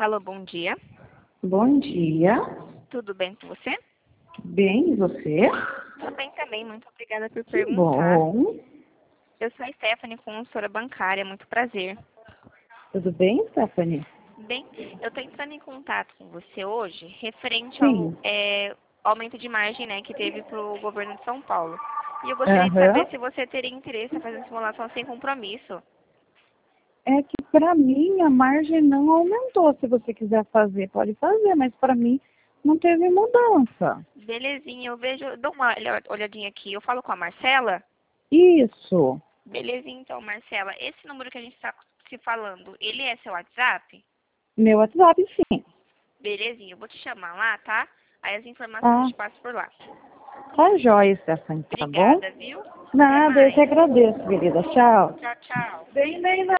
Alô, bom dia. Bom dia. Tudo bem com você? Bem, e você? Tudo bem também, muito obrigada por Que perguntar. bom. Eu sou a Stephanie, consultora bancária, muito prazer. Tudo bem, Stephanie? Bem, eu estou entrando em contato com você hoje referente ao Sim. aumento de margem, né, que teve para o governo de São Paulo. E eu gostaria de saber Aham. se você teria interesse em fazer uma simulação sem compromisso. É que para mim a margem não aumentou. Se você quiser fazer, pode fazer, mas para mim não teve mudança. Belezinha, eu vejo, dou uma olhadinha aqui. Eu falo com a Marcela? Isso. Belezinha, então, Marcela. Esse número que a gente está se falando, ele é seu WhatsApp? Meu WhatsApp, sim. Belezinha, eu vou te chamar lá, tá? Aí as informações eu Ah, te passo por lá. tá jóia, Stephanie, tá bom? Obrigada, viu? Até Nada, eu que mais. agradeço, querida. Tchau. Tchau, tchau. Bem,